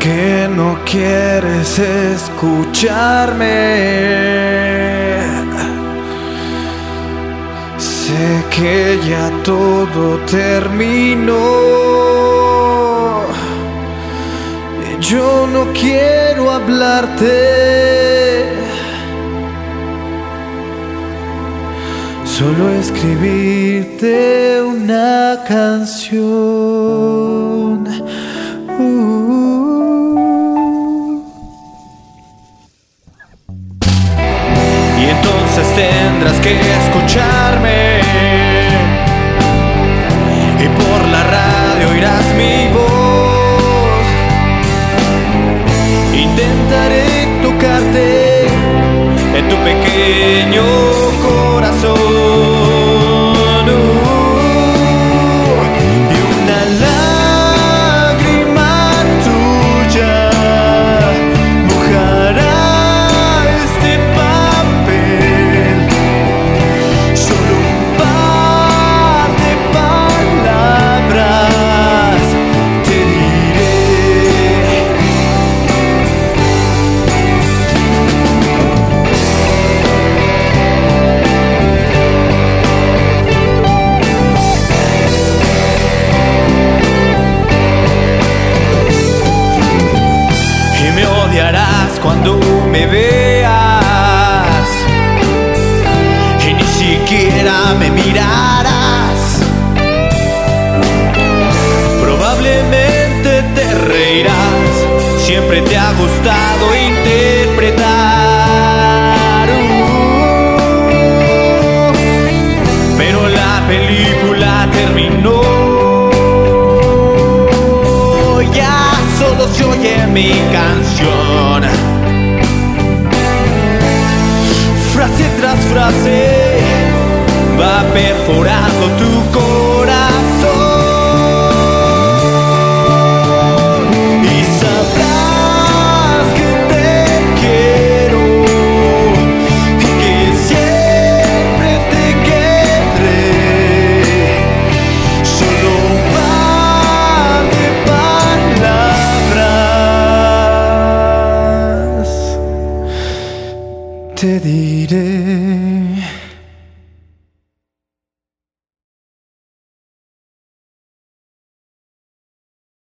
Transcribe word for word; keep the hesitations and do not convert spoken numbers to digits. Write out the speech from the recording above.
que no quieres escucharme. Sé que ya todo terminó. Yo no quiero hablarte, solo escribirte una canción. Uh. Y entonces tendrás que escucharme, y por la radio oirás mi voz. Intentaré tocarte en tu pequeño corazón. Cuando me veas y ni siquiera me mirarás, probablemente te reirás. Siempre te ha gustado interpretar, uh, pero la película terminó. Ya solo se oye mi canción, frase tras frase va perforando tu corazón, y sabrás que te quiero y que siempre te quedaré. Solo un par de palabras te diré.